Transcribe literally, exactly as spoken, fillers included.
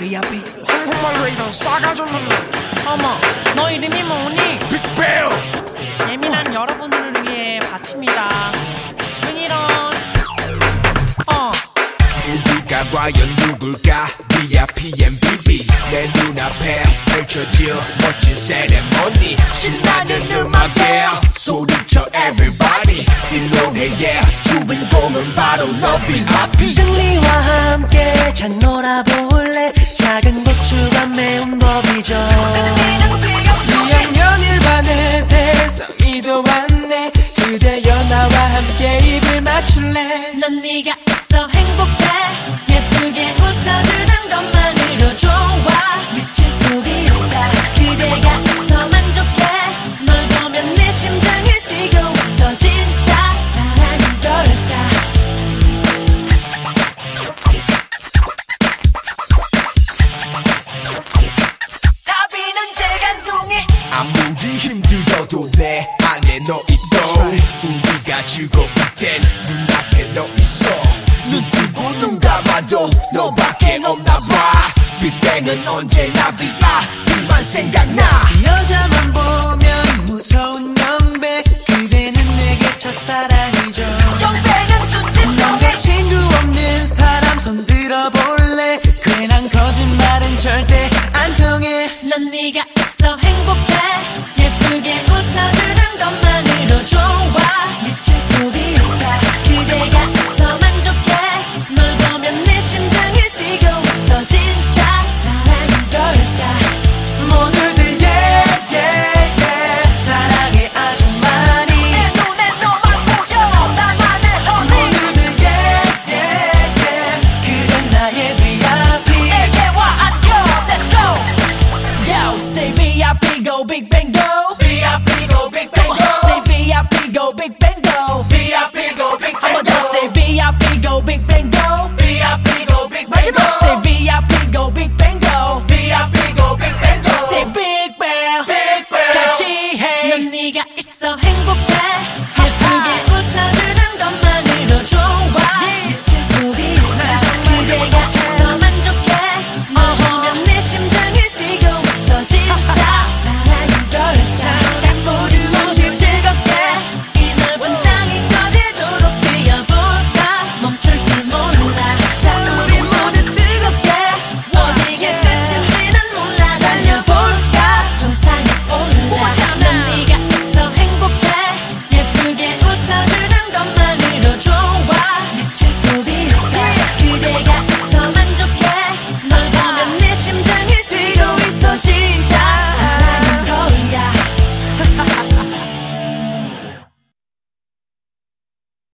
비아비 한국말로 이런 싸가지 없는 놈. 어머, 너 이름이 뭐니? 빅베어. 예민한 여러분들을 위해 바칩니다. 이런 어 누굴까 과연 누굴까 비아피엠비비 내 눈앞에 펼쳐질 멋진 세레머니 신나는 음악에 소리쳐 everybody 이 노래의 주인공은 바로 너 비아피. 승리와 함께 잘 놀아볼래. 작은 고추가 매운 법이죠. 이 학년 일 반에 대성이도 왔네. 그대여 나와 함께 입을 맞출래. 넌 네가 있어 행복해. 예쁘게 웃어주는 것만으로 좋아. 미친 소리였다. 그대가 있어 만족해. 널 보면 내 심장이 뛰고 있어. 진짜 사랑인 걸까. 답이는 재간둥이. 아무리 힘들어도 내 안에 너 있어. 우리가 즐거울 땐 눈앞에 너 있어. 눈 뜨고 눈 감아도 너밖에 없나봐. 빅뱅은 언제나 비아 비만 생각나. 여자만 보면 무서운 영백. 그대는 내게 첫사랑이죠. 영배는 순진동이. 남자친구 없는 사람 손 들어볼래. 괜한 거짓말은 절대